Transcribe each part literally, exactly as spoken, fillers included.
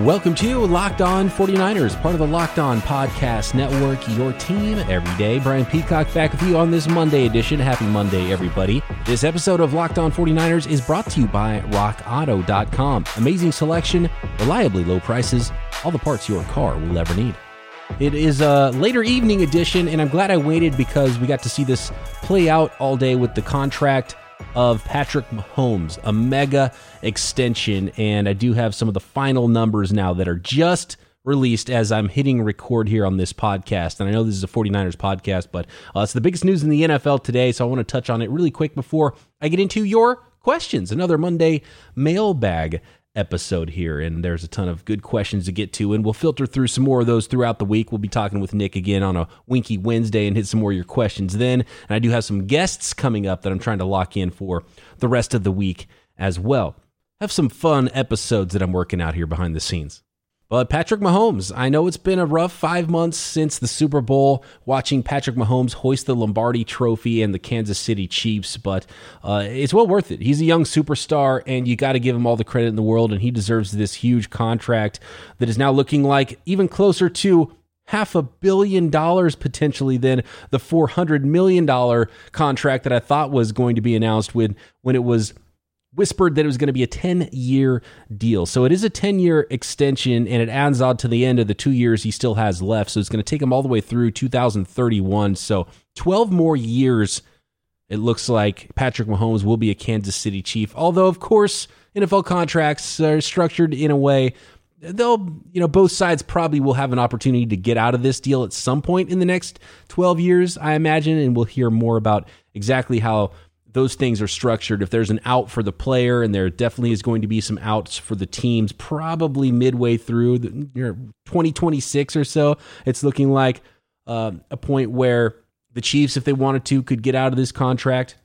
Welcome to Locked On forty-niners, part of the Locked On Podcast Network, your team every day. Brian Peacock back with you on this Monday edition. Happy Monday, everybody. This episode of Locked On forty-niners is brought to you by rock auto dot com. Amazing selection, reliably low prices, all the parts your car will ever need. It is a later evening edition, and I'm glad I waited because we got to see this play out all day with the contract of Patrick Mahomes, a mega extension, and I do have some of the final numbers now that are just released as I'm hitting record here on this podcast. And I know this is a forty-niners podcast, but uh, it's the biggest news in the N F L today, so I want to touch on it really quick before I get into your questions. Another Monday mailbag episode here, and there's a ton of good questions to get to, and we'll filter through some more of those throughout the week. We'll be talking with Nick again on a Winky Wednesday and hit some more of your questions then, and I do have some guests coming up that I'm trying to lock in for the rest of the week as well. I have some fun episodes that I'm working out here behind the scenes. But Patrick Mahomes, I know it's been a rough five months since the Super Bowl, watching Patrick Mahomes hoist the Lombardi Trophy and the Kansas City Chiefs, but uh, it's well worth it. He's a young superstar, and you got to give him all the credit in the world, and he deserves this huge contract that is now looking like even closer to half a billion dollars potentially than the four hundred million dollars contract that I thought was going to be announced when, when it was whispered that it was going to be a ten-year deal. So it is a ten-year extension, and it adds on to the end of the two years he still has left. So it's going to take him all the way through two thousand thirty-one. So twelve more years, it looks like Patrick Mahomes will be a Kansas City Chief. Although, of course, N F L contracts are structured in a way, they'll, you know, both sides probably will have an opportunity to get out of this deal at some point in the next twelve years, I imagine, and we'll hear more about exactly how those things are structured. If there's an out for the player, and there definitely is going to be some outs for the teams, probably midway through the, you know, twenty twenty-six or so, it's looking like uh, a point where the Chiefs, if they wanted to, could get out of this contract.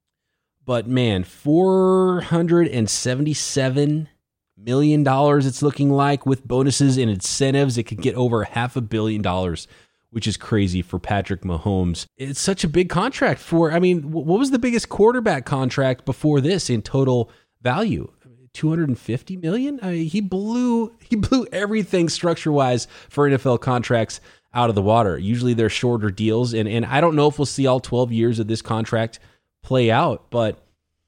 But man, four hundred seventy-seven million dollars it's looking like with bonuses and incentives. It could get over half a billion dollars, which is crazy for Patrick Mahomes. It's such a big contract for, I mean, what was the biggest quarterback contract before this in total value? two hundred fifty million dollars? I mean, he blew he blew everything structure-wise for N F L contracts out of the water. Usually they're shorter deals, and, and I don't know if we'll see all twelve years of this contract play out, but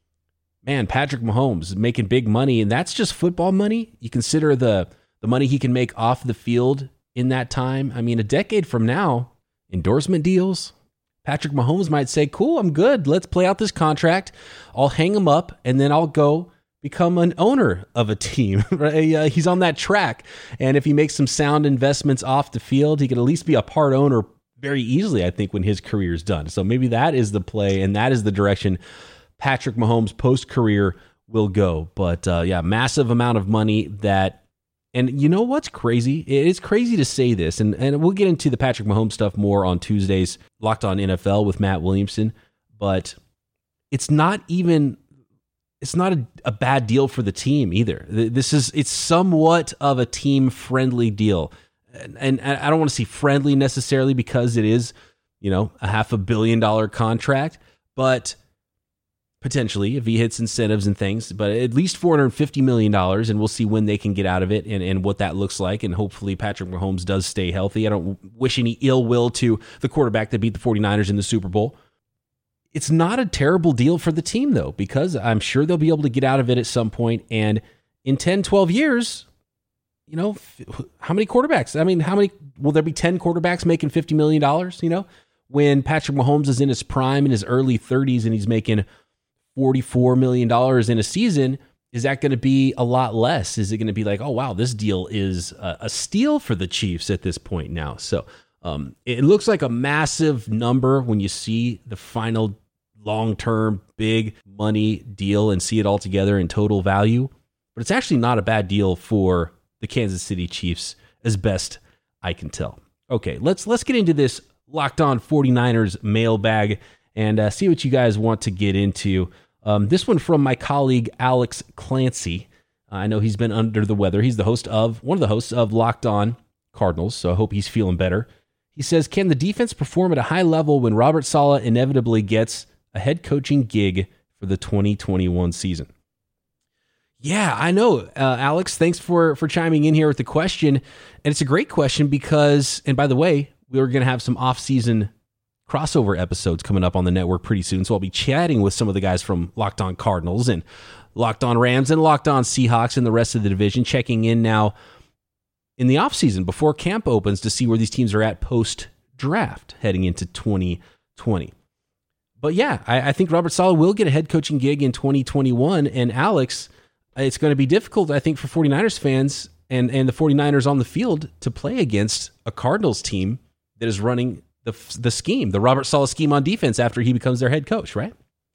man, Patrick Mahomes is making big money, and that's just football money. You consider the the money he can make off the field in that time. I mean, a decade from now, endorsement deals, Patrick Mahomes might say, cool, I'm good. Let's play out this contract. I'll hang him up, and then I'll go become an owner of a team. Right? Uh, he's on that track. And if he makes some sound investments off the field, he could at least be a part owner very easily, I think, when his career is done. So maybe that is the play, and that is the direction Patrick Mahomes' post-career will go. But uh, yeah, massive amount of money that, and you know what's crazy? It is crazy to say this, and, and we'll get into the Patrick Mahomes stuff more on Tuesdays, Locked On N F L with Matt Williamson, but it's not even, it's not a, a bad deal for the team either. This is, it's somewhat of a team-friendly deal. And, and I don't want to say friendly necessarily because it is, you know, a half a billion dollar contract, but potentially, if he hits incentives and things, but at least four hundred fifty million dollars, and we'll see when they can get out of it and, and what that looks like, and hopefully Patrick Mahomes does stay healthy. I don't wish any ill will to the quarterback that beat the forty-niners in the Super Bowl. It's not a terrible deal for the team, though, because I'm sure they'll be able to get out of it at some point, and in ten, twelve years, you know, how many quarterbacks? I mean, how many, will there be ten quarterbacks making fifty million dollars, you know, when Patrick Mahomes is in his prime, in his early thirties, and he's making forty-four million dollars in a season? Is that going to be a lot less? Is it going to be like, oh, wow, this deal is a, a steal for the Chiefs at this point now? So um, it looks like a massive number when you see the final long-term big money deal and see it all together in total value. But it's actually not a bad deal for the Kansas City Chiefs, as best I can tell. Okay, let's let's get into this Locked On forty-niners mailbag and uh, see what you guys want to get into. Um, this one from my colleague, Alex Clancy. Uh, I know he's been under the weather. He's the host of, one of the hosts of Locked On Cardinals, so I hope he's feeling better. He says, can the defense perform at a high level when Robert Saleh inevitably gets a head coaching gig for the twenty twenty-one season? Yeah, I know. Uh, Alex, thanks for, for chiming in here with the question. And it's a great question because, and by the way, we're going to have some off-season crossover episodes coming up on the network pretty soon. So I'll be chatting with some of the guys from Locked On Cardinals and Locked On Rams and Locked On Seahawks and the rest of the division, checking in now in the offseason before camp opens to see where these teams are at post-draft heading into twenty twenty. But yeah, I, I think Robert Saleh will get a head coaching gig in twenty twenty-one. And Alex, it's going to be difficult, I think, for 49ers fans and, and the 49ers on the field to play against a Cardinals team that is running the the scheme, the Robert Saleh scheme on defense after he becomes their head coach, right?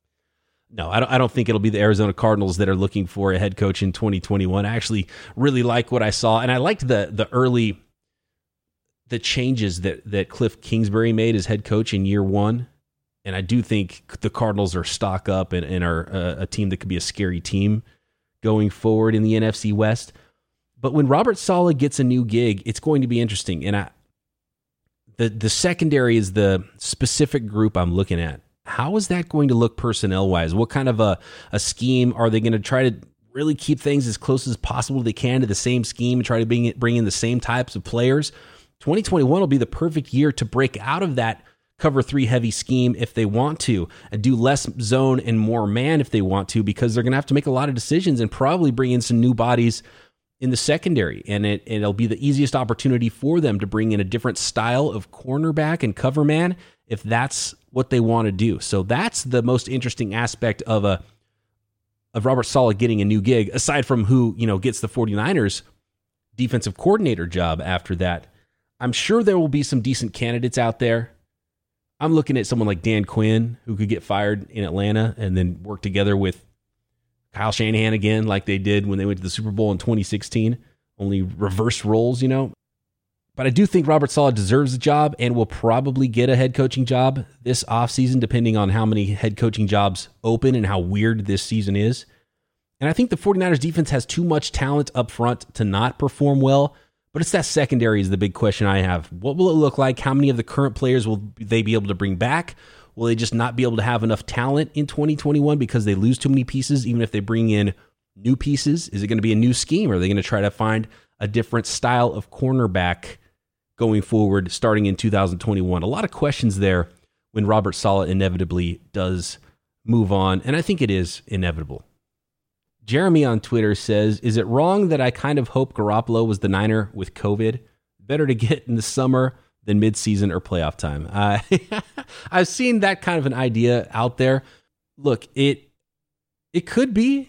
No, I don't, I don't think it'll be the Arizona Cardinals that are looking for a head coach in twenty twenty-one. I actually really like what I saw, and I liked the the early the changes that, that Cliff Kingsbury made as head coach in year one. And I do think the Cardinals are stock up and, and are a, a team that could be a scary team going forward in the N F C West. But when Robert Saleh gets a new gig, it's going to be interesting. And I, the the secondary is the specific group I'm looking at. How is that going to look personnel-wise? What kind of a, a scheme? Are they going to try to really keep things as close as possible they can to the same scheme and try to bring, it, bring in the same types of players? twenty twenty-one will be the perfect year to break out of that cover three heavy scheme if they want to, and do less zone and more man if they want to, because they're going to have to make a lot of decisions and probably bring in some new bodies in the secondary. And it, it'll be the easiest opportunity for them to bring in a different style of cornerback and cover man if that's what they want to do. So that's the most interesting aspect of a of Robert Saleh getting a new gig, aside from who, you know, gets the 49ers defensive coordinator job after that. I'm sure there will be some decent candidates out there. I'm looking at someone like Dan Quinn, who could get fired in Atlanta and then work together with Kyle Shanahan again, like they did when they went to the Super Bowl in twenty sixteen, only reverse roles, you know. But I do think Robert Saleh deserves a job and will probably get a head coaching job this offseason, depending on how many head coaching jobs open and how weird this season is. And I think the 49ers defense has too much talent up front to not perform well. But it's that secondary is the big question I have. What will it look like? How many of the current players will they be able to bring back? Will they just not be able to have enough talent in twenty twenty-one because they lose too many pieces, even if they bring in new pieces? Is it going to be a new scheme? Or are they going to try to find a different style of cornerback going forward starting in two thousand twenty-one? A lot of questions there when Robert Saleh inevitably does move on, and I think it is inevitable. Jeremy on Twitter says, is it wrong that I kind of hope Garoppolo was the Niner with COVID? Better to get in the summer than midseason or playoff time. Uh, I've seen that kind of an idea out there. Look, it it could be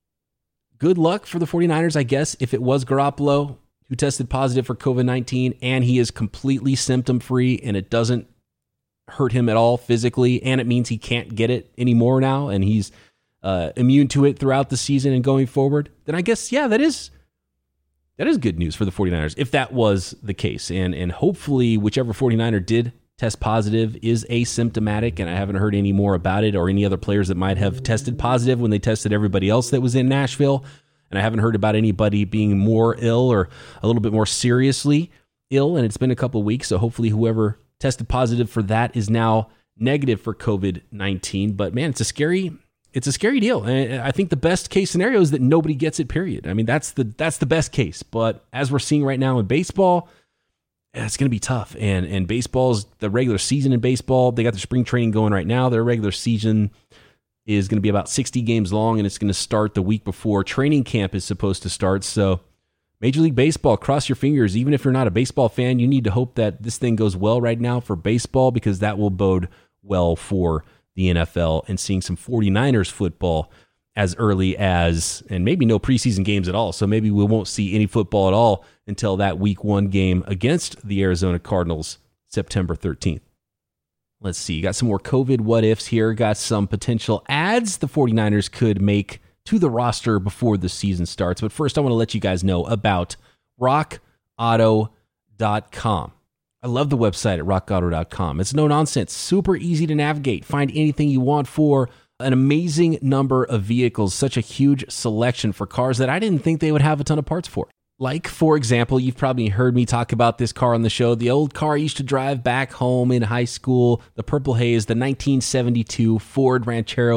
good luck for the 49ers, I guess, if it was Garoppolo who tested positive for covid nineteen and he is completely symptom-free and it doesn't hurt him at all physically, and it means he can't get it anymore now and he's Uh, immune to it throughout the season and going forward, then I guess, yeah, that is that is good news for the 49ers if that was the case. And and hopefully whichever 49er did test positive is asymptomatic, and I haven't heard any more about it or any other players that might have tested positive when they tested everybody else that was in Nashville. And I haven't heard about anybody being more ill or a little bit more seriously ill, and it's been a couple of weeks, so hopefully whoever tested positive for that is now negative for covid nineteen. But man, it's a scary It's a scary deal. And I think the best case scenario is that nobody gets it, period. I mean, that's the that's the best case. But as we're seeing right now in baseball, it's going to be tough. And and baseball's the regular season in baseball. They got their spring training going right now. Their regular season is going to be about sixty games long, and it's going to start the week before training camp is supposed to start. So Major League Baseball, cross your fingers. Even if you're not a baseball fan, you need to hope that this thing goes well right now for baseball, because that will bode well for the N F L and seeing some 49ers football as early as, and maybe no preseason games at all. So maybe we won't see any football at all until that week one game against the Arizona Cardinals, September thirteenth. Let's see. Got some more COVID what ifs here. Got some potential adds the 49ers could make to the roster before the season starts. But first, I want to let you guys know about rock auto dot com. I love the website at rock auto dot com. It's no nonsense, super easy to navigate. Find anything you want for an amazing number of vehicles, such a huge selection for cars that I didn't think they would have a ton of parts for. Like, for example, you've probably heard me talk about this car on the show, the old car I used to drive back home in high school, the Purple Haze, the nineteen seventy-two Ford Ranchero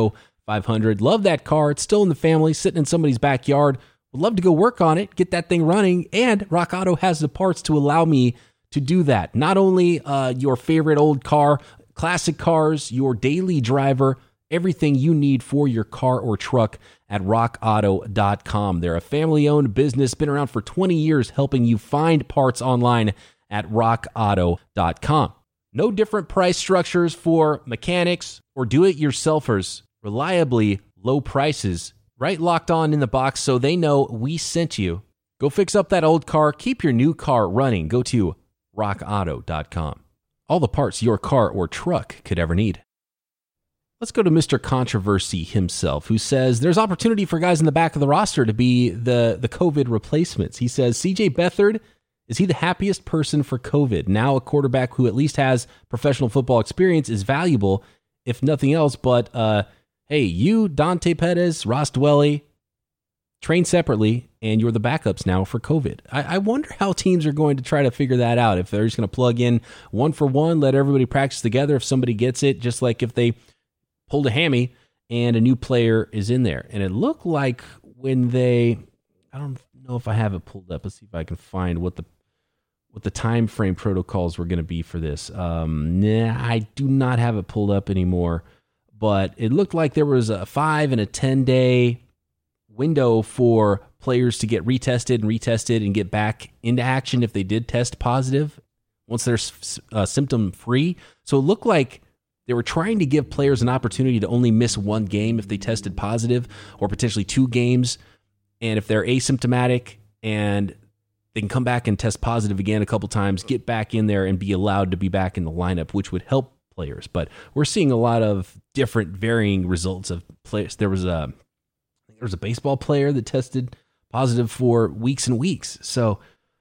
five hundred. Love that car. It's still in the family, sitting in somebody's backyard. Would love to go work on it, get that thing running, and Rock Auto has the parts to allow me to do that. Not only uh, your favorite old car, classic cars, your daily driver, everything you need for your car or truck at rock auto dot com. They're a family-owned business, been around for twenty years, helping you find parts online at rock auto dot com. No different price structures for mechanics or do-it-yourselfers. Reliably low prices. Right locked on in the box so they know we sent you. Go fix up that old car. Keep your new car running. Go to rock auto dot com. All the parts your car or truck could ever need. Let's go to Mister Controversy himself, who says there's opportunity for guys in the back of the roster to be the, the COVID replacements. He says, C J Beathard, is he the happiest person for COVID? Now a quarterback who at least has professional football experience is valuable, if nothing else. But, uh, hey, you, Dante Pettis, Ross Dwelly, train separately, and you're the backups now for COVID. I, I wonder how teams are going to try to figure that out. If they're just going to plug in one for one, let everybody practice together if somebody gets it, just like if they pulled a hammy and a new player is in there. And it looked like when they, I don't know if I have it pulled up. Let's see if I can find what the what the time frame protocols were going to be for this. Um, nah, I do not have it pulled up anymore. But it looked like there was a five and a ten day window for players to get retested and retested and get back into action if they did test positive once they're uh, symptom free. So it looked like they were trying to give players an opportunity to only miss one game if they tested positive, or potentially two games. And if they're asymptomatic and they can come back and test positive again a couple times, get back in there and be allowed to be back in the lineup, which would help players. But we're seeing a lot of different varying results of players. There was a there was a baseball player that tested positive for weeks and weeks. So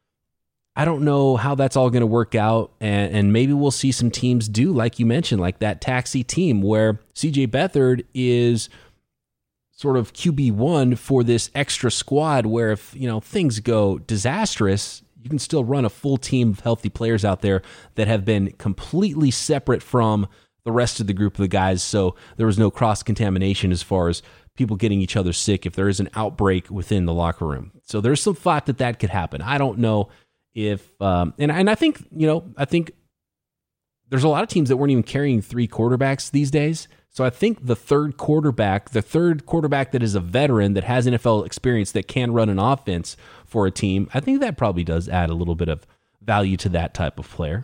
I don't know how that's all going to work out, and, and maybe we'll see some teams do, like you mentioned, like that taxi team where C J Beathard is sort of Q B one for this extra squad where if, you know, things go disastrous, you can still run a full team of healthy players out there that have been completely separate from the rest of the group of the guys, so there was no cross-contamination as far as people getting each other sick if there is an outbreak within the locker room. So there's some thought that that could happen. I don't know if, um, and, and I think, you know, I think there's a lot of teams that weren't even carrying three quarterbacks these days. So I think the third quarterback, the third quarterback that is a veteran that has N F L experience that can run an offense for a team, I think that probably does add a little bit of value to that type of player.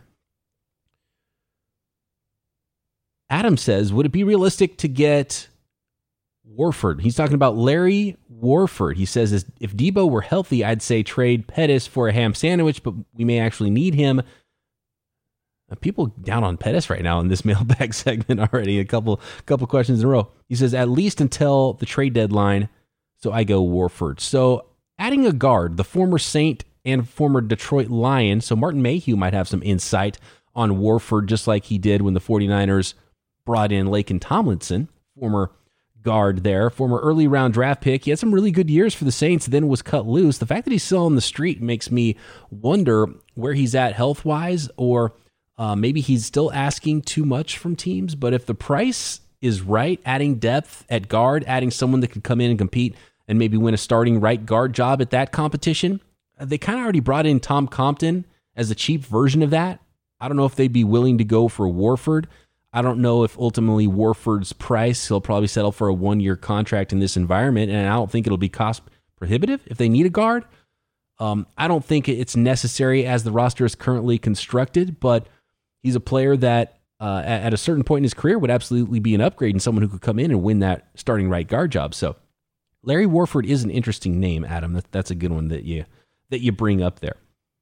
Adam says, would it be realistic to get Warford? He's talking about Larry Warford. He says, if Debo were healthy, I'd say trade Pettis for a ham sandwich, but we may actually need him. People down on Pettis right now in this mailbag segment already. A couple couple questions in a row. He says, at least until the trade deadline, so I go Warford. So adding a guard, the former Saint and former Detroit Lion, so Martin Mayhew might have some insight on Warford, just like he did when the 49ers brought in Laken Tomlinson, former guard there, former early round draft pick. He had some really good years for the Saints, then was cut loose. The fact that he's still on the street makes me wonder where he's at health-wise, or Uh, maybe he's still asking too much from teams, but if the price is right, adding depth at guard, adding someone that could come in and compete and maybe win a starting right guard job at that competition, they kind of already brought in Tom Compton as a cheap version of that. I don't know if they'd be willing to go for Warford. I don't know if ultimately Warford's price, he'll probably settle for a one-year contract in this environment, and I don't think it'll be cost prohibitive if they need a guard. Um, I don't think it's necessary as the roster is currently constructed, but he's a player that uh, at a certain point in his career would absolutely be an upgrade and someone who could come in and win that starting right guard job. So Larry Warford is an interesting name, Adam. That, that's a good one that you that you bring up there.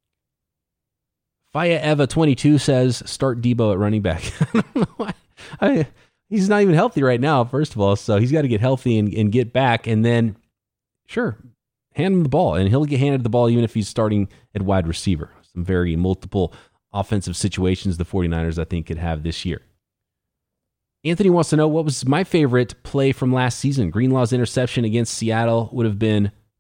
Faya Eva twenty-two says, start Debo at running back. I don't know why. I, he's not even healthy right now, first of all, so he's got to get healthy and, and get back, and then, sure, hand him the ball, and he'll get handed the ball even if he's starting at wide receiver. Some very multiple offensive situations the 49ers, I think, could have this year. Anthony wants to know, what was my favorite play from last season? Greenlaw's interception against Seattle would have been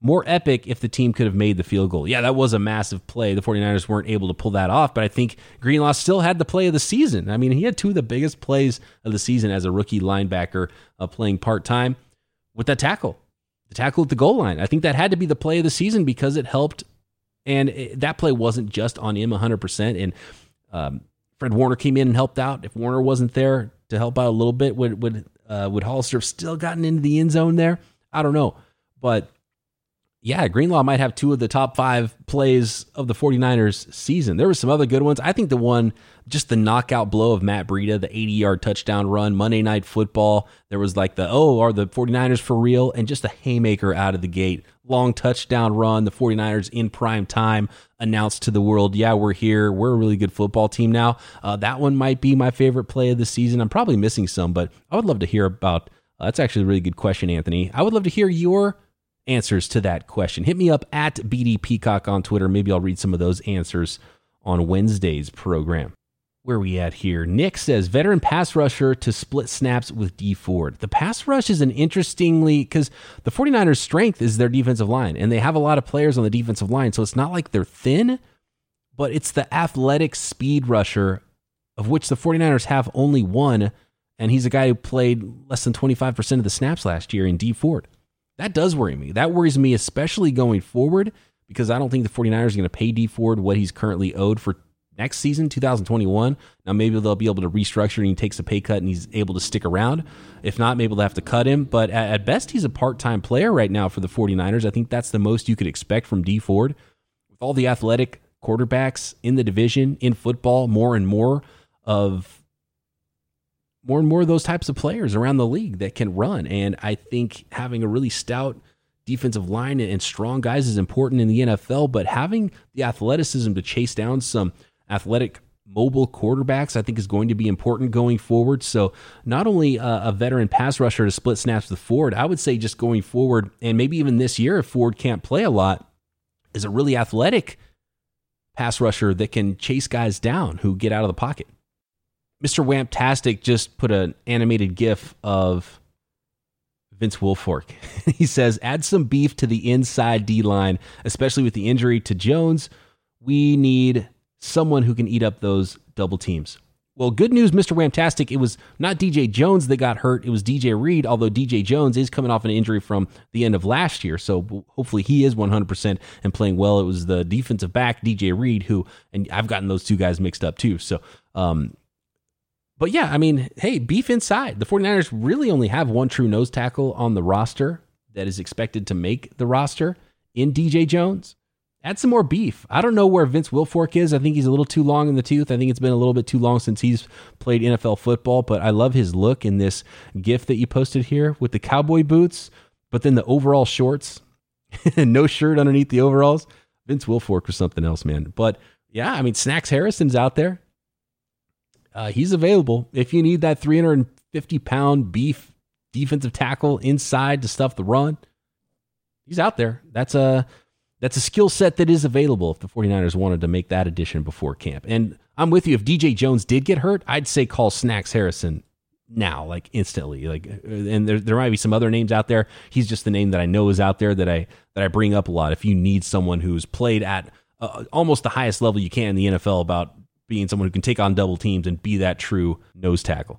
more epic if the team could have made the field goal. Yeah, that was a massive play. The 49ers weren't able to pull that off, but I think Greenlaw still had the play of the season. I mean, he had two of the biggest plays of the season as a rookie linebacker uh, playing part-time with that tackle. The tackle at the goal line. I think that had to be the play of the season because it helped, and it, that play wasn't just on him one hundred percent, and um, Fred Warner came in and helped out. If Warner wasn't there to help out a little bit, would, would, uh, would Hollister have still gotten into the end zone there? I don't know, but yeah, Greenlaw might have two of the top five plays of the 49ers season. There were some other good ones. I think the one, just the knockout blow of Matt Breida, the eighty-yard touchdown run, Monday Night Football. There was like the, oh, are the 49ers for real? And just a haymaker out of the gate. Long touchdown run. The 49ers in prime time announced to the world, yeah, we're here. We're a really good football team now. Uh, that one might be my favorite play of the season. I'm probably missing some, but I would love to hear about, uh, that's actually a really good question, Anthony. I would love to hear your answers to that question. Hit me up at B D Peacock on Twitter. Maybe I'll read some of those answers on Wednesday's program. Where are we at here? Nick says, veteran pass rusher to split snaps with D Ford. The pass rush is an interestingly, because the 49ers' strength is their defensive line, and they have a lot of players on the defensive line, so it's not like they're thin, but it's the athletic speed rusher, of which the 49ers have only one, and he's a guy who played less than twenty-five percent of the snaps last year in D Ford. That does worry me. That worries me, especially going forward, because I don't think the 49ers are going to pay D Ford what he's currently owed for next season, two thousand twenty-one. Now, maybe they'll be able to restructure and he takes a pay cut and he's able to stick around. If not, maybe they'll have to cut him. But at best, he's a part-time player right now for the 49ers. I think that's the most you could expect from D Ford. With all the athletic quarterbacks in the division, in football, more and more of more and more of those types of players around the league that can run. And I think having a really stout defensive line and strong guys is important in the N F L, but having the athleticism to chase down some athletic mobile quarterbacks, I think is going to be important going forward. So not only a, a veteran pass rusher to split snaps with Ford, I would say just going forward, and maybe even this year if Ford can't play a lot, is a really athletic pass rusher that can chase guys down who get out of the pocket. Mister Wamptastic just put an animated GIF of Vince Wilfork. He says, add some beef to the inside D-line, especially with the injury to Jones. We need someone who can eat up those double teams. Well, good news, Mister Wamptastic. It was not D J Jones that got hurt. It was D J Reed, although D J Jones is coming off an injury from the end of last year. So hopefully he is one hundred percent and playing well. It was the defensive back, D J Reed, who, and I've gotten those two guys mixed up too. So, um, But yeah, I mean, hey, beef inside. The 49ers really only have one true nose tackle on the roster that is expected to make the roster in D J Jones. Add some more beef. I don't know where Vince Wilfork is. I think he's a little too long in the tooth. I think it's been a little bit too long since he's played N F L football, but I love his look in this GIF that you posted here with the cowboy boots, but then the overall shorts and no shirt underneath the overalls. Vince Wilfork was something else, man. But yeah, I mean, Snacks Harrison's out there. Uh, he's available if you need that three hundred fifty pound beef defensive tackle inside to stuff the run. He's out there. That's a that's a skill set that is available if the 49ers wanted to make that addition before camp. And I'm with you. If D J Jones did get hurt, I'd say call Snacks Harrison now, like instantly. Like, and there there might be some other names out there. He's just the name that I know is out there that I that I bring up a lot. If you need someone who's played at uh, almost the highest level you can in the N F L about being someone who can take on double teams and be that true nose tackle.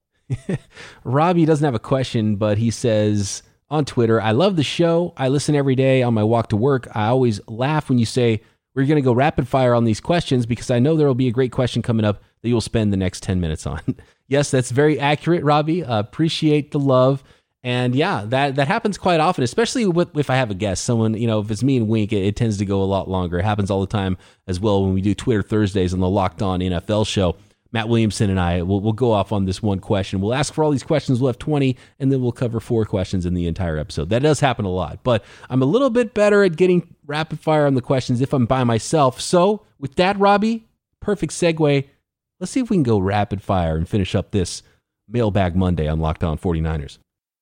Robbie doesn't have a question, but he says on Twitter, I love the show. I listen every day on my walk to work. I always laugh when you say we're going to go rapid fire on these questions because I know there will be a great question coming up that you'll spend the next ten minutes on. Yes, that's very accurate, Robbie. Uh, appreciate the love. And yeah, that, that happens quite often, especially with, if I have a guest, someone, you know, if it's me and Wink, it, it tends to go a lot longer. It happens all the time as well when we do Twitter Thursdays on the Locked On N F L show. Matt Williamson and I will we'll go off on this one question. We'll ask for all these questions. We'll have twenty, and then we'll cover four questions in the entire episode. That does happen a lot, but I'm a little bit better at getting rapid fire on the questions if I'm by myself. So with that, Robbie, perfect segue. Let's see if we can go rapid fire and finish up this Mailbag Monday on Locked On 49ers.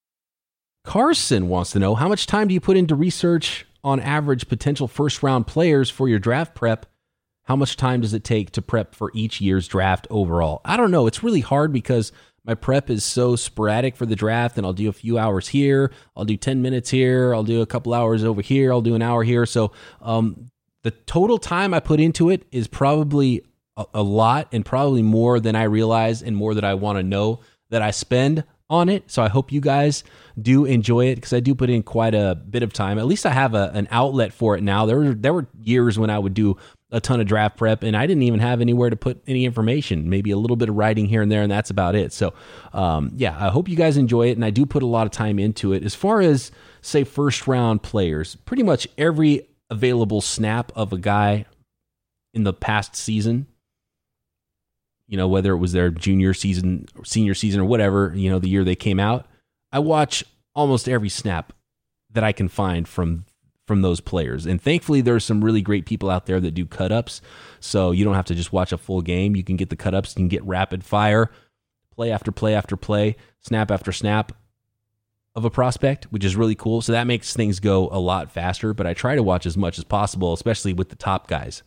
Carson wants to know, how much time do you put into research on average potential first-round players for your draft prep? How much time does it take to prep for each year's draft overall? I don't know. It's really hard because my prep is so sporadic for the draft, and I'll do a few hours here, I'll do ten minutes here, I'll do a couple hours over here, I'll do an hour here. So um, the total time I put into it is probably a, a lot, and probably more than I realize, and more that I want to know that I spend on it. So I hope you guys do enjoy it, because I do put in quite a bit of time. At least I have a, an outlet for it now. There were, there were years when I would do a ton of draft prep and I didn't even have anywhere to put any information, maybe a little bit of writing here and there, and that's about it. So um, yeah, I hope you guys enjoy it, and I do put a lot of time into it. As far as, say, first round players, pretty much every available snap of a guy in the past season, you know, whether it was their junior season, senior season, or whatever, you know, the year they came out, I watch almost every snap that I can find from from those players. And thankfully, there's some really great people out there that do cut-ups, so you don't have to just watch a full game. You can get the cut-ups, you can get rapid fire, play after play after play, snap after snap of a prospect, which is really cool. So that makes things go a lot faster, but I try to watch as much as possible, especially with the top guys.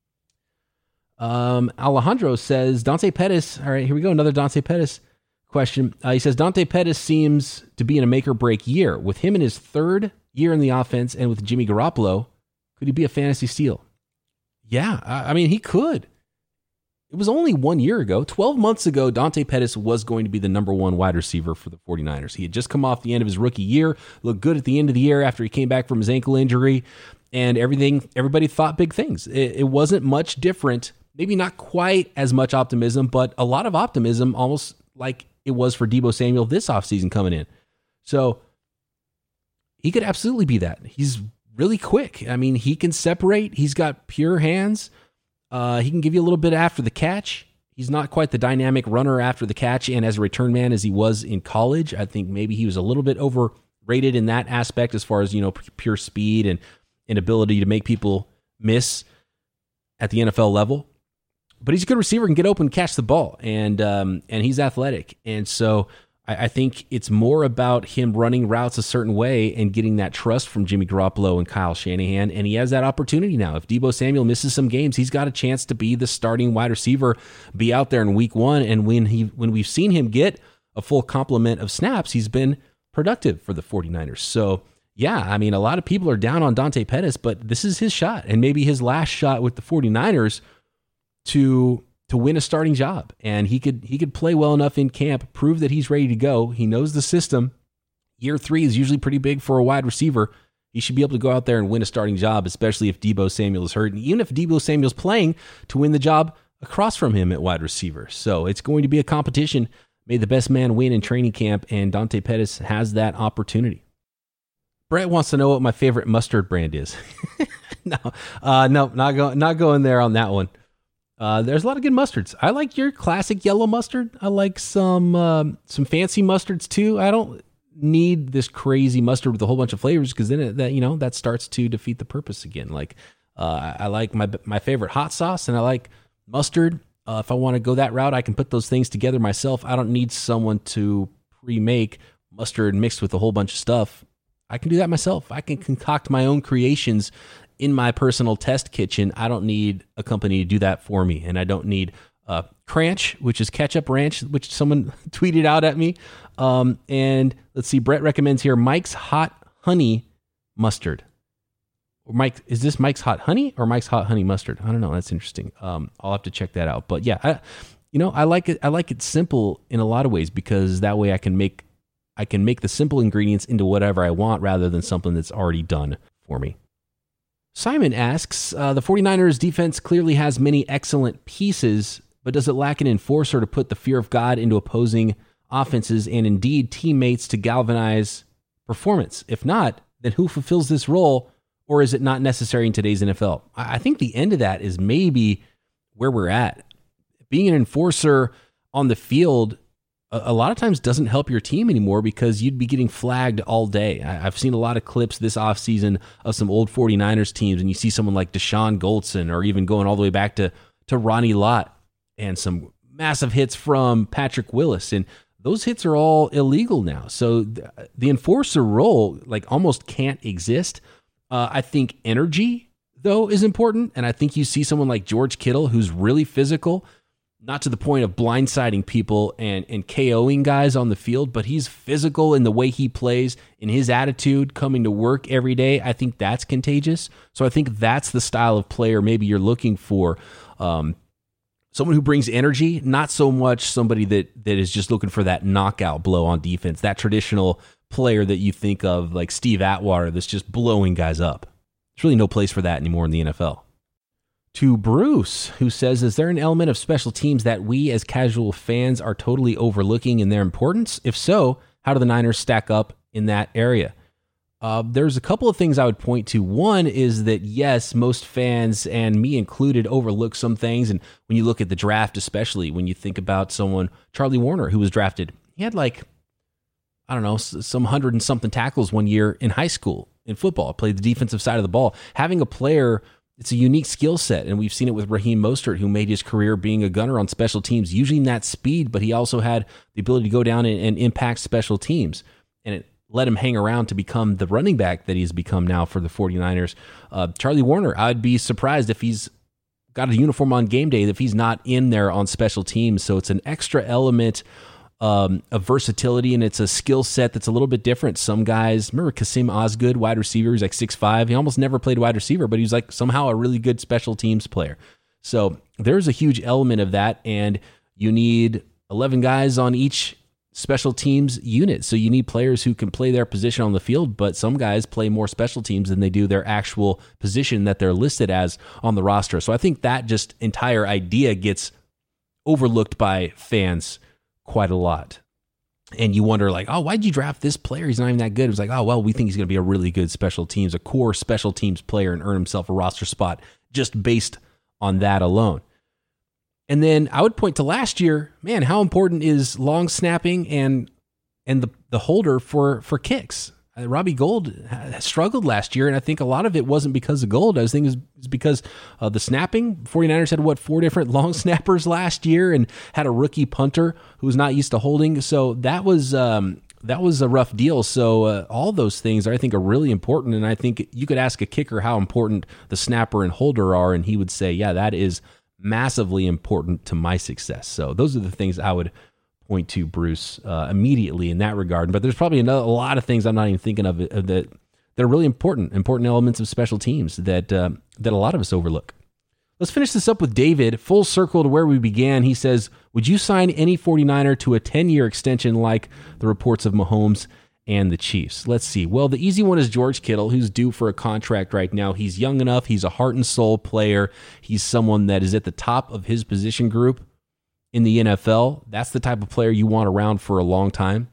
Um, Alejandro says, Dante Pettis, all right, here we go, another Dante Pettis question. Uh, he says, Dante Pettis seems to be in a make-or-break year. With him in his third year in the offense and with Jimmy Garoppolo, could he be a fantasy steal? Yeah, I, I mean, he could. It was only one year ago. twelve months ago, Dante Pettis was going to be the number one wide receiver for the 49ers. He had just come off the end of his rookie year, looked good at the end of the year after he came back from his ankle injury, and everything. Everybody thought big things. It, it wasn't much different. Maybe not quite as much optimism, but a lot of optimism, almost like it was for Deebo Samuel this offseason coming in. So he could absolutely be that. He's really quick. I mean, he can separate. He's got pure hands. Uh, he can give you a little bit after the catch. He's not quite the dynamic runner after the catch and as a return man as he was in college. I think maybe he was a little bit overrated in that aspect as far as, you know, pure speed and, and ability to make people miss at the N F L level. But he's a good receiver, can get open, catch the ball, and um, and he's athletic. And so I, I think it's more about him running routes a certain way and getting that trust from Jimmy Garoppolo and Kyle Shanahan. And he has that opportunity now. If Deebo Samuel misses some games, he's got a chance to be the starting wide receiver, be out there in week one. And when he when we've seen him get a full complement of snaps, he's been productive for the 49ers. So yeah, I mean, a lot of people are down on Dante Pettis, but this is his shot, and maybe his last shot with the 49ers to to win a starting job. And he could he could play well enough in camp, prove that he's ready to go. He knows the system. Year three is usually pretty big for a wide receiver. He should be able to go out there and win a starting job, especially if Deebo Samuel is hurt, and even if Deebo Samuel's playing, to win the job across from him at wide receiver. So it's going to be a competition. May the best man win in training camp, and Dante Pettis has that opportunity. Brett wants to know what my favorite mustard brand is. no, uh, no, not going not going there on that one. Uh, there's a lot of good mustards. I like your classic yellow mustard. I like some um, some fancy mustards too. I don't need this crazy mustard with a whole bunch of flavors, because then it, that you know that starts to defeat the purpose again. Like uh, I like my my favorite hot sauce, and I like mustard. Uh, if I want to go that route, I can put those things together myself. I don't need someone to pre-make mustard mixed with a whole bunch of stuff. I can do that myself. I can concoct my own creations in my personal test kitchen. I don't need a company to do that for me. And I don't need uh, Cranch, which is ketchup ranch, which someone tweeted out at me. Um, and let's see, Brett recommends here Mike's Hot Honey Mustard. Or Mike, is this Mike's Hot Honey or Mike's Hot Honey Mustard? I don't know. That's interesting. Um, I'll have to check that out. But yeah, I, you know, I like it. I like it simple in a lot of ways, because that way I can make I can make the simple ingredients into whatever I want rather than something that's already done for me. Simon asks, uh, the 49ers defense clearly has many excellent pieces, but does it lack an enforcer to put the fear of God into opposing offenses and indeed teammates to galvanize performance? If not, then who fulfills this role, or is it not necessary in today's N F L? I think the end of that is maybe where we're at. Being an enforcer on the field a lot of times doesn't help your team anymore, because you'd be getting flagged all day. I've seen a lot of clips this offseason of some old 49ers teams, and you see someone like Deshaun Goldson, or even going all the way back to, to Ronnie Lott, and some massive hits from Patrick Willis. And those hits are all illegal now. So the, the enforcer role like almost can't exist. Uh, I think energy, though, is important. And I think you see someone like George Kittle, who's really physical, not to the point of blindsiding people and, and KOing guys on the field, but he's physical in the way he plays, in his attitude, coming to work every day. I think that's contagious. So I think that's the style of player maybe you're looking for. Um, someone who brings energy, not so much somebody that that is just looking for that knockout blow on defense, that traditional player that you think of like Steve Atwater that's just blowing guys up. There's really no place for that anymore in the N F L. To Bruce, who says, is there an element of special teams that we as casual fans are totally overlooking in their importance? If so, how do the Niners stack up in that area? Uh, there's a couple of things I would point to. One is that, yes, most fans, and me included, overlook some things. And when you look at the draft, especially when you think about someone, Charlie Warner, who was drafted, he had like, I don't know, some hundred and something tackles one year in high school in football, played the defensive side of the ball. Having a player, it's a unique skill set, and we've seen it with Raheem Mostert, who made his career being a gunner on special teams, using that speed, but he also had the ability to go down and, and impact special teams, and it let him hang around to become the running back that he's become now for the 49ers. Uh, Charlie Warner, I'd be surprised if he's got a uniform on game day, if he's not in there on special teams, so it's an extra element Um, of versatility, and it's a skill set that's a little bit different. Some guys, remember Kasim Osgood, wide receiver, he's like six five. He almost never played wide receiver, but he's like somehow a really good special teams player. So there's a huge element of that, and you need eleven guys on each special teams unit. So you need players who can play their position on the field, but some guys play more special teams than they do their actual position that they're listed as on the roster. So I think that just entire idea gets overlooked by fans quite a lot. And you wonder like, oh, why'd you draft this player? He's not even that good. It was like, oh, well, we think he's going to be a really good special teams, a core special teams player and earn himself a roster spot just based on that alone. And then I would point to last year, man, how important is long snapping and and the, the holder for, for kicks? Uh, Robbie Gould struggled last year, and I think a lot of it wasn't because of Gould. I was thinking it was because of the snapping. 49ers had, what, four different long snappers last year and had a rookie punter who was not used to holding. So that was um, that was a rough deal. So uh, all those things, I think, are really important, and I think you could ask a kicker how important the snapper and holder are, and he would say, yeah, that is massively important to my success. So those are the things I would point to Bruce uh, immediately in that regard. But there's probably another, a lot of things I'm not even thinking of uh, that that are really important, important elements of special teams that uh, that a lot of us overlook. Let's finish this up with David, full circle to where we began. He says, would you sign any 49er to a ten-year extension like the reports of Mahomes and the Chiefs? Let's see. Well, the easy one is George Kittle, who's due for a contract right now. He's young enough. He's a heart and soul player. He's someone that is at the top of his position group in the N F L. That's the type of player you want around for a long time.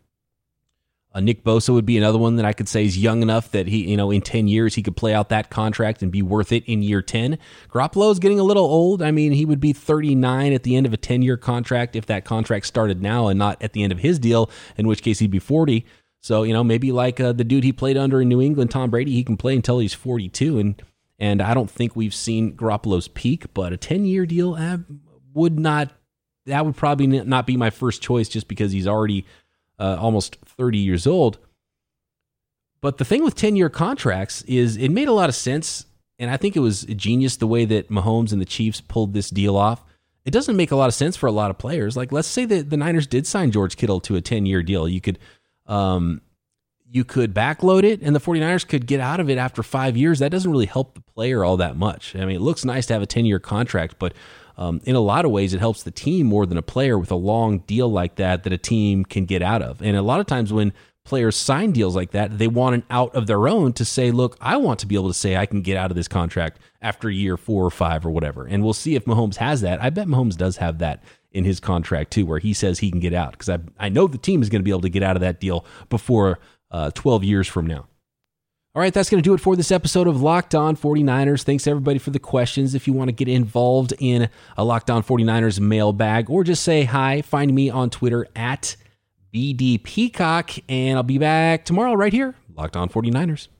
Uh, Nick Bosa would be another one that I could say is young enough that he, you know, in ten years he could play out that contract and be worth it in year ten. Garoppolo is getting a little old. I mean, he would be thirty-nine at the end of a ten-year contract if that contract started now and not at the end of his deal, in which case he'd be forty. So, you know, maybe like uh, the dude he played under in New England, Tom Brady, he can play until he's forty-two. And and I don't think we've seen Garoppolo's peak, but a ten-year deal uh, would not. That would probably not be my first choice just because he's already uh, almost thirty years old. But the thing with ten-year contracts is it made a lot of sense, and I think it was genius the way that Mahomes and the Chiefs pulled this deal off. It doesn't make a lot of sense for a lot of players. Like, let's say that the Niners did sign George Kittle to a ten-year deal. You could um, you could backload it, and the 49ers could get out of it after five years. That doesn't really help the player all that much. I mean, it looks nice to have a ten-year contract, but Um, in a lot of ways, it helps the team more than a player with a long deal like that that a team can get out of. And a lot of times when players sign deals like that, they want an out of their own to say, look, I want to be able to say I can get out of this contract after year four or five or whatever. And we'll see if Mahomes has that. I bet Mahomes does have that in his contract too, where he says he can get out, because I, I know the team is going to be able to get out of that deal before uh, twelve years from now. All right, that's going to do it for this episode of Locked On 49ers. Thanks, everybody, for the questions. If you want to get involved in a Locked On 49ers mailbag or just say hi, find me on Twitter at B D Peacock, and I'll be back tomorrow right here, Locked On 49ers.